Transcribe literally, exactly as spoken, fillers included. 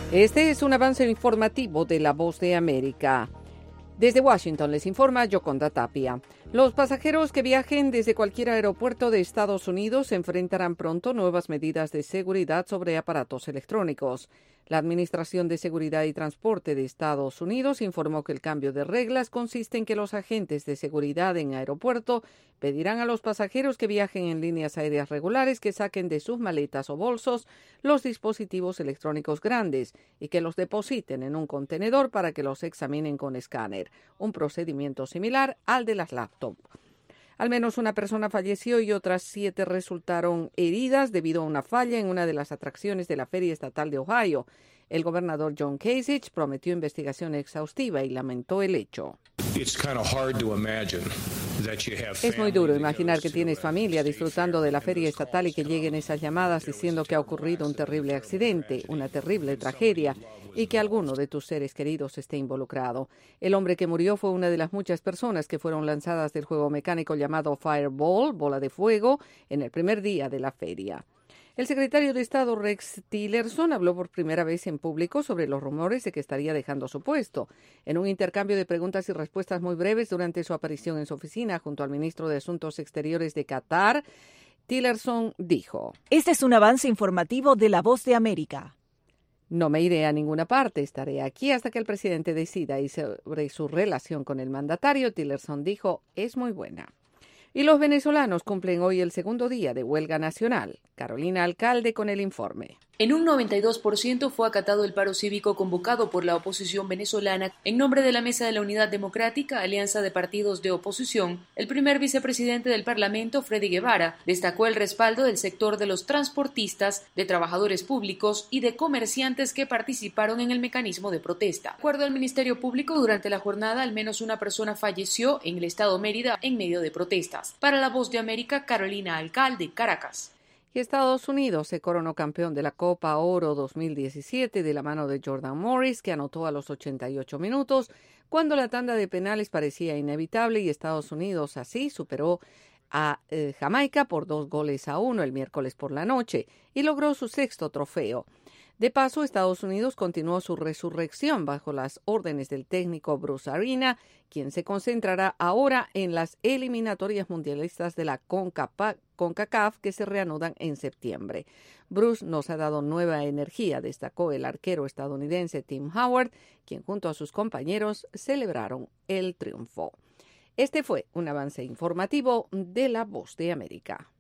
Este es un avance informativo de La Voz de América. Desde Washington les informa Yoconda Tapia. Los pasajeros que viajen desde cualquier aeropuerto de Estados Unidos enfrentarán pronto nuevas medidas de seguridad sobre aparatos electrónicos. La Administración de Seguridad y Transporte de Estados Unidos informó que el cambio de reglas consiste en que los agentes de seguridad en aeropuerto pedirán a los pasajeros que viajen en líneas aéreas regulares que saquen de sus maletas o bolsos los dispositivos electrónicos grandes y que los depositen en un contenedor para que los examinen con escáner, un procedimiento similar al de las laptops. Al menos una persona falleció y otras siete resultaron heridas debido a una falla en una de las atracciones de la Feria Estatal de Ohio. El gobernador John Kasich prometió investigación exhaustiva y lamentó el hecho. Es muy duro imaginar que tienes familia disfrutando de la feria estatal y que lleguen esas llamadas diciendo que ha ocurrido un terrible accidente, una terrible tragedia y que alguno de tus seres queridos esté involucrado. El hombre que murió fue una de las muchas personas que fueron lanzadas del juego mecánico llamado Fireball, bola de fuego, en el primer día de la feria. El secretario de Estado Rex Tillerson habló por primera vez en público sobre los rumores de que estaría dejando su puesto. En un intercambio de preguntas y respuestas muy breves durante su aparición en su oficina junto al ministro de Asuntos Exteriores de Qatar, Tillerson dijo: Este es un avance informativo de La Voz de América. No me iré a ninguna parte, estaré aquí hasta que el presidente decida. Y sobre su relación con el mandatario, Tillerson dijo: es muy buena. Y los venezolanos cumplen hoy el segundo día de huelga nacional. Carolina Alcalde con el informe. En un noventa y dos por ciento fue acatado el paro cívico convocado por la oposición venezolana en nombre de la Mesa de la Unidad Democrática, alianza de partidos de oposición. El primer vicepresidente del Parlamento, Freddy Guevara, destacó el respaldo del sector de los transportistas, de trabajadores públicos y de comerciantes que participaron en el mecanismo de protesta. De acuerdo al Ministerio Público, durante la jornada al menos una persona falleció en el estado Mérida en medio de protestas. Para La Voz de América, Carolina Alcalde, Caracas. Y Estados Unidos se coronó campeón de la Copa Oro dos mil diecisiete de la mano de Jordan Morris, que anotó a los ochenta y ocho minutos, cuando la tanda de penales parecía inevitable y Estados Unidos así superó a eh, Jamaica por dos goles a uno el miércoles por la noche y logró su sexto trofeo. De paso, Estados Unidos continuó su resurrección bajo las órdenes del técnico Bruce Arena, quien se concentrará ahora en las eliminatorias mundialistas de la CONCACAF que se reanudan en septiembre. Bruce nos ha dado nueva energía, destacó el arquero estadounidense Tim Howard, quien junto a sus compañeros celebraron el triunfo. Este fue un avance informativo de La Voz de América.